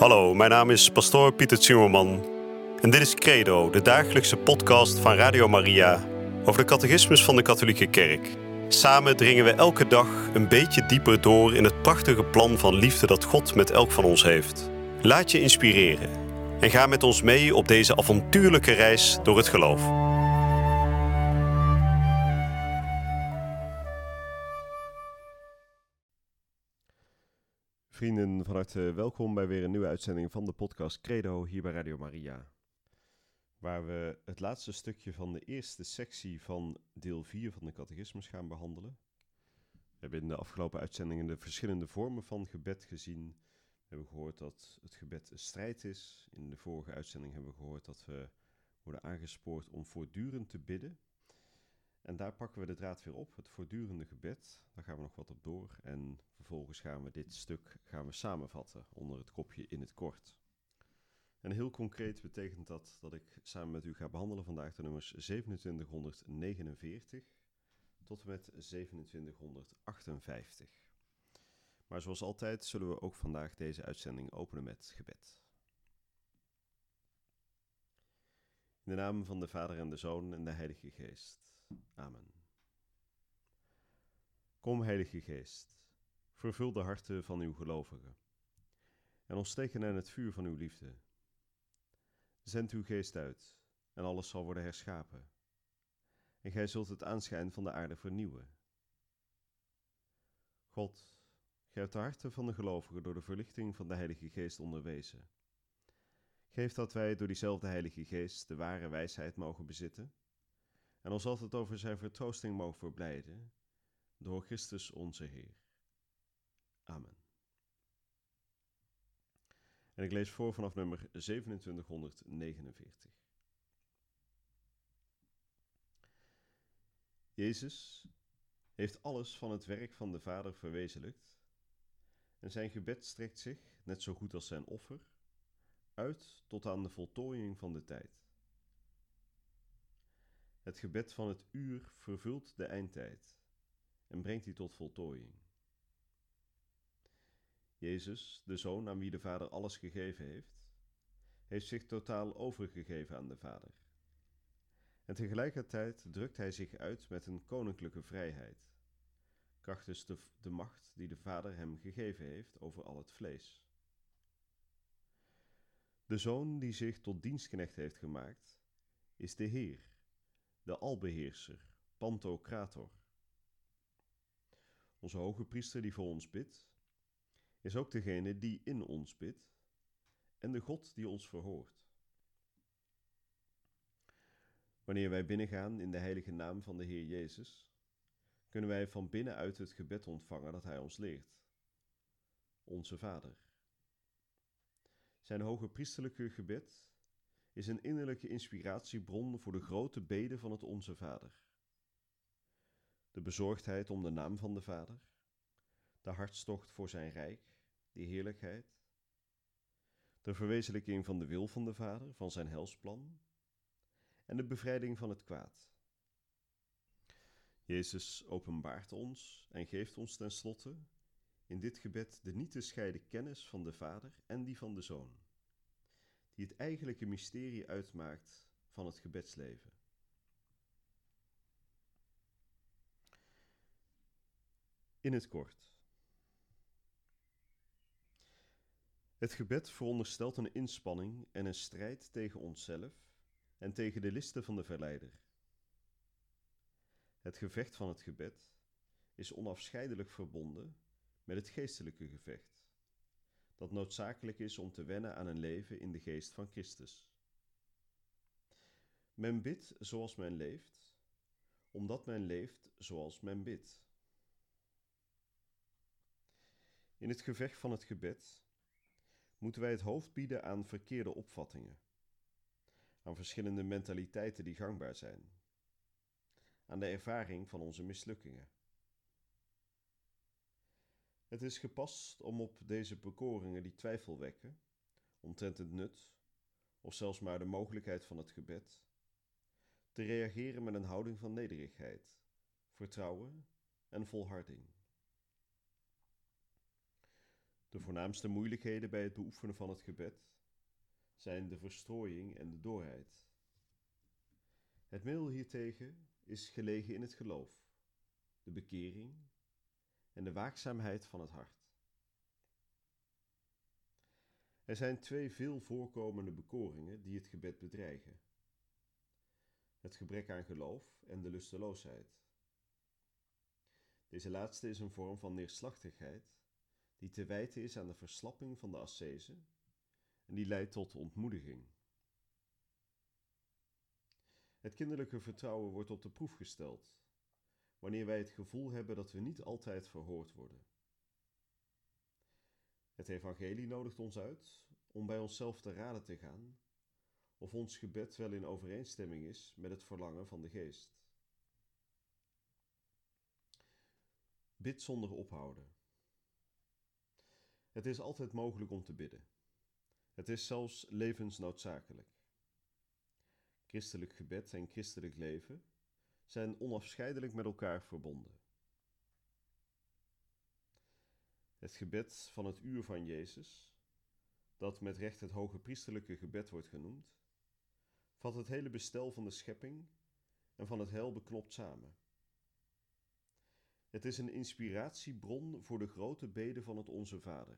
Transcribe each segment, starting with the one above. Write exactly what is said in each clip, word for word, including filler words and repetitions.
Hallo, mijn naam is pastoor Pieter Zimmerman en dit is Credo, de dagelijkse podcast van Radio Maria over de catechismus van de Katholieke Kerk. Samen dringen we elke dag een beetje dieper door in het prachtige plan van liefde dat God met elk van ons heeft. Laat je inspireren en ga met ons mee op deze avontuurlijke reis door het geloof. Vrienden, van harte welkom bij weer een nieuwe uitzending van de podcast Credo hier bij Radio Maria. Waar we het laatste stukje van de eerste sectie van deel vier van de catechismus gaan behandelen. We hebben in de afgelopen uitzendingen de verschillende vormen van gebed gezien. We hebben gehoord dat het gebed een strijd is. In de vorige uitzending hebben we gehoord dat we worden aangespoord om voortdurend te bidden. En daar pakken we de draad weer op, het voortdurende gebed. Daar gaan we nog wat op door en vervolgens gaan we dit stuk gaan we samenvatten onder het kopje in het kort. En heel concreet betekent dat dat ik samen met u ga behandelen vandaag de nummers zevenentwintighonderdnegenenveertig tot en met zevenentwintighonderdachtenvijftig. Maar zoals altijd zullen we ook vandaag deze uitzending openen met gebed. In de naam van de Vader en de Zoon en de Heilige Geest. Amen. Kom, Heilige Geest, vervul de harten van uw gelovigen en ontsteek hen in het vuur van uw liefde. Zend uw geest uit en alles zal worden herschapen en gij zult het aanschijn van de aarde vernieuwen. God, gij hebt de harten van de gelovigen door de verlichting van de Heilige Geest onderwezen. Geef dat wij door diezelfde Heilige Geest de ware wijsheid mogen bezitten en ons altijd over zijn vertroosting mogen verblijden, door Christus onze Heer. Amen. En ik lees voor vanaf nummer zevenentwintighonderdnegenenveertig. Jezus heeft alles van het werk van de Vader verwezenlijkt en zijn gebed strekt zich, net zo goed als zijn offer, uit tot aan de voltooiing van de tijd. Het gebed van het uur vervult de eindtijd en brengt die tot voltooiing. Jezus, de Zoon aan wie de Vader alles gegeven heeft, heeft zich totaal overgegeven aan de Vader. En tegelijkertijd drukt hij zich uit met een koninklijke vrijheid, krachtens de, de macht die de Vader hem gegeven heeft over al het vlees. De Zoon die zich tot dienstknecht heeft gemaakt, is de Heer, de albeheerser, Pantocrator. Onze hoge priester die voor ons bidt, is ook degene die in ons bidt en de God die ons verhoort. Wanneer wij binnengaan in de heilige naam van de Heer Jezus, kunnen wij van binnenuit het gebed ontvangen dat Hij ons leert. Onze Vader. Zijn hoge priesterlijke gebed is een innerlijke inspiratiebron voor de grote bede van het Onze Vader. De bezorgdheid om de naam van de Vader, de hartstocht voor zijn rijk, die heerlijkheid, de verwezenlijking van de wil van de Vader, van zijn helsplan en de bevrijding van het kwaad. Jezus openbaart ons en geeft ons tenslotte in dit gebed de niet te scheiden kennis van de Vader en die van de Zoon, die het eigenlijke mysterie uitmaakt van het gebedsleven. In het kort. Het gebed veronderstelt een inspanning en een strijd tegen onszelf en tegen de listen van de verleider. Het gevecht van het gebed is onafscheidelijk verbonden met het geestelijke gevecht, dat noodzakelijk is om te wennen aan een leven in de geest van Christus. Men bidt zoals men leeft, omdat men leeft zoals men bidt. In het gevecht van het gebed moeten wij het hoofd bieden aan verkeerde opvattingen, aan verschillende mentaliteiten die gangbaar zijn, aan de ervaring van onze mislukkingen. Het is gepast om op deze bekoringen die twijfel wekken, omtrent het nut, of zelfs maar de mogelijkheid van het gebed, te reageren met een houding van nederigheid, vertrouwen en volharding. De voornaamste moeilijkheden bij het beoefenen van het gebed zijn de verstrooiing en de doorheid. Het middel hiertegen is gelegen in het geloof, de bekering en de waakzaamheid van het hart. Er zijn twee veel voorkomende bekoringen die het gebed bedreigen: het gebrek aan geloof en de lusteloosheid. Deze laatste is een vorm van neerslachtigheid die te wijten is aan de verslapping van de ascese en die leidt tot ontmoediging. Het kinderlijke vertrouwen wordt op de proef gesteld wanneer wij het gevoel hebben dat we niet altijd verhoord worden. Het evangelie nodigt ons uit om bij onszelf te raden te gaan of ons gebed wel in overeenstemming is met het verlangen van de geest. Bid zonder ophouden. Het is altijd mogelijk om te bidden. Het is zelfs levensnoodzakelijk. Christelijk gebed en christelijk leven zijn onafscheidelijk met elkaar verbonden. Het gebed van het uur van Jezus, dat met recht het hoge priesterlijke gebed wordt genoemd, vat het hele bestel van de schepping en van het heil beknopt samen. Het is een inspiratiebron voor de grote beden van het Onze Vader.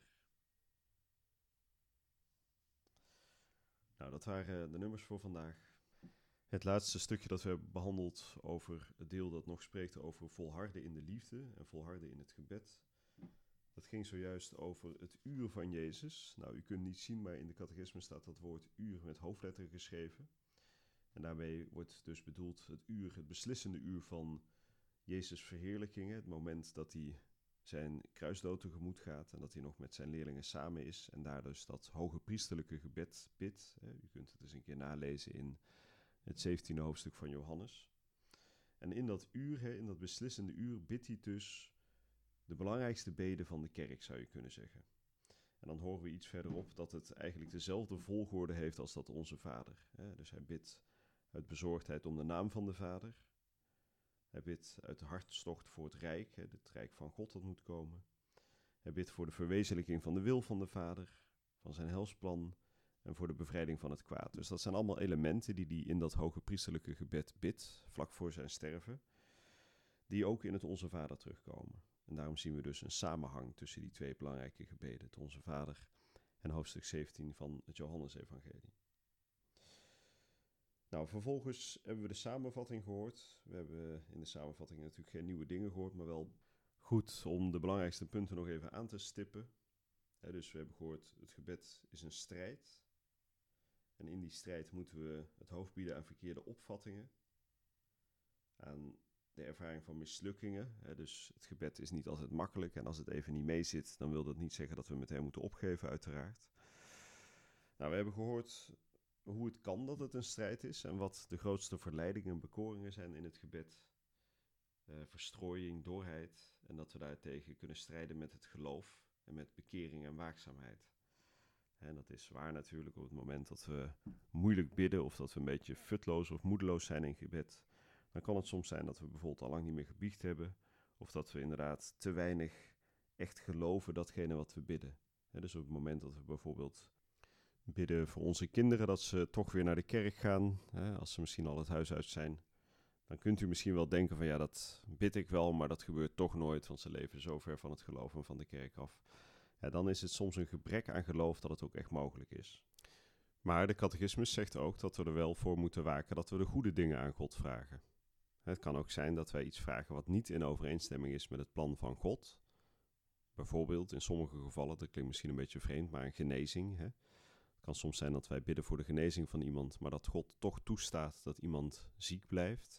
Nou, dat waren de nummers voor vandaag. Het laatste stukje dat we hebben behandeld over het deel dat nog spreekt over volharden in de liefde en volharden in het gebed. Dat ging zojuist over het uur van Jezus. Nou, u kunt het niet zien, maar in de catechisme staat dat woord uur met hoofdletter geschreven. En daarmee wordt dus bedoeld het uur, het beslissende uur van Jezus' verheerlijking. Het moment dat hij zijn kruisdood tegemoet gaat en dat hij nog met zijn leerlingen samen is. En daar dus dat hoge priesterlijke gebed bidt. U kunt het eens een keer nalezen in het zeventiende hoofdstuk van Johannes. En in dat uur, in dat beslissende uur, bidt hij dus de belangrijkste beden van de kerk, zou je kunnen zeggen. En dan horen we iets verderop dat het eigenlijk dezelfde volgorde heeft als dat Onze Vader. Dus hij bidt uit bezorgdheid om de naam van de Vader. Hij bidt uit de hartstocht voor het rijk, het rijk van God dat moet komen. Hij bidt voor de verwezenlijking van de wil van de Vader, van zijn helsplan en voor de bevrijding van het kwaad. Dus dat zijn allemaal elementen die hij in dat hoge priesterlijke gebed bidt, vlak voor zijn sterven, die ook in het Onze Vader terugkomen. En daarom zien we dus een samenhang tussen die twee belangrijke gebeden, het Onze Vader en hoofdstuk zeventien van het Johannesevangelie. Nou, vervolgens hebben we de samenvatting gehoord. We hebben in de samenvatting natuurlijk geen nieuwe dingen gehoord, maar wel goed om de belangrijkste punten nog even aan te stippen. He, dus we hebben gehoord, het gebed is een strijd. En in die strijd moeten we het hoofd bieden aan verkeerde opvattingen, aan de ervaring van mislukkingen. He, dus het gebed is niet altijd makkelijk en als het even niet mee zit, dan wil dat niet zeggen dat we meteen moeten opgeven, uiteraard. Nou, we hebben gehoord hoe het kan dat het een strijd is en wat de grootste verleidingen en bekoringen zijn in het gebed. Uh, verstrooiing, doorheid en dat we daartegen kunnen strijden met het geloof en met bekering en waakzaamheid. En dat is waar natuurlijk op het moment dat we moeilijk bidden of dat we een beetje futloos of moedeloos zijn in gebed. Dan kan het soms zijn dat we bijvoorbeeld al lang niet meer gebiecht hebben of dat we inderdaad te weinig echt geloven datgene wat we bidden. En dus op het moment dat we bijvoorbeeld bidden voor onze kinderen dat ze toch weer naar de kerk gaan, hè, als ze misschien al het huis uit zijn, dan kunt u misschien wel denken van ja, dat bid ik wel, maar dat gebeurt toch nooit, want ze leven zo ver van het geloof en van de kerk af. Ja, dan is het soms een gebrek aan geloof dat het ook echt mogelijk is. Maar de catechismus zegt ook dat we er wel voor moeten waken dat we de goede dingen aan God vragen. Het kan ook zijn dat wij iets vragen wat niet in overeenstemming is met het plan van God. Bijvoorbeeld in sommige gevallen, dat klinkt misschien een beetje vreemd, maar een genezing. Hè? Het kan soms zijn dat wij bidden voor de genezing van iemand, maar dat God toch toestaat dat iemand ziek blijft.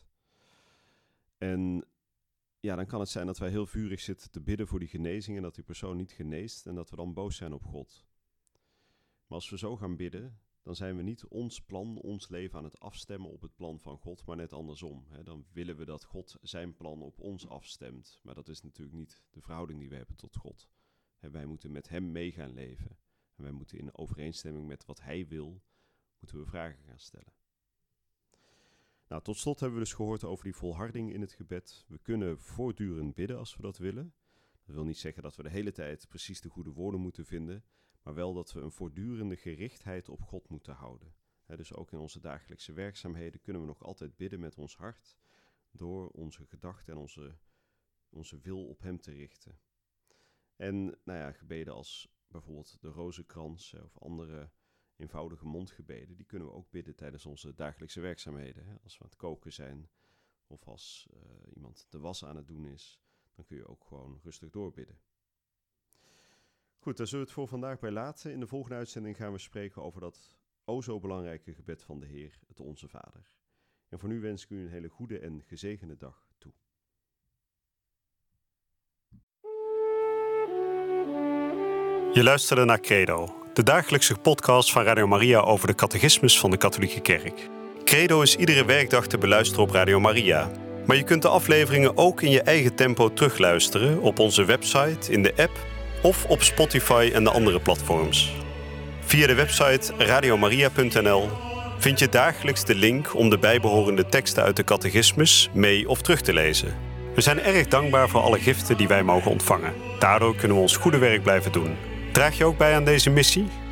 En ja, dan kan het zijn dat wij heel vurig zitten te bidden voor die genezing en dat die persoon niet geneest en dat we dan boos zijn op God. Maar als we zo gaan bidden, dan zijn we niet ons plan, ons leven aan het afstemmen op het plan van God, maar net andersom. Hè? Dan willen we dat God zijn plan op ons afstemt. Maar dat is natuurlijk niet de verhouding die we hebben tot God. Hè, wij moeten met hem mee gaan leven. En wij moeten in overeenstemming met wat hij wil, moeten we vragen gaan stellen. Nou, tot slot hebben we dus gehoord over die volharding in het gebed. We kunnen voortdurend bidden als we dat willen. Dat wil niet zeggen dat we de hele tijd precies de goede woorden moeten vinden, maar wel dat we een voortdurende gerichtheid op God moeten houden. He, dus ook in onze dagelijkse werkzaamheden kunnen we nog altijd bidden met ons hart, door onze gedachten en onze, onze wil op hem te richten. En nou ja, gebeden als bijvoorbeeld de rozenkrans of andere eenvoudige mondgebeden, die kunnen we ook bidden tijdens onze dagelijkse werkzaamheden. Hè. Als we aan het koken zijn of als uh, iemand de was aan het doen is, dan kun je ook gewoon rustig doorbidden. Goed, daar zullen we het voor vandaag bij laten. In de volgende uitzending gaan we spreken over dat o zo belangrijke gebed van de Heer, het Onze Vader. En voor nu wens ik u een hele goede en gezegende dag toe. Je luisterde naar Credo, de dagelijkse podcast van Radio Maria over de catechismus van de Katholieke Kerk. Credo is iedere werkdag te beluisteren op Radio Maria. Maar je kunt de afleveringen ook in je eigen tempo terugluisteren op onze website, in de app of op Spotify en de andere platforms. Via de website radiomaria punt n l vind je dagelijks de link om de bijbehorende teksten uit de catechismus mee of terug te lezen. We zijn erg dankbaar voor alle giften die wij mogen ontvangen. Daardoor kunnen we ons goede werk blijven doen. Draag je ook bij aan deze missie?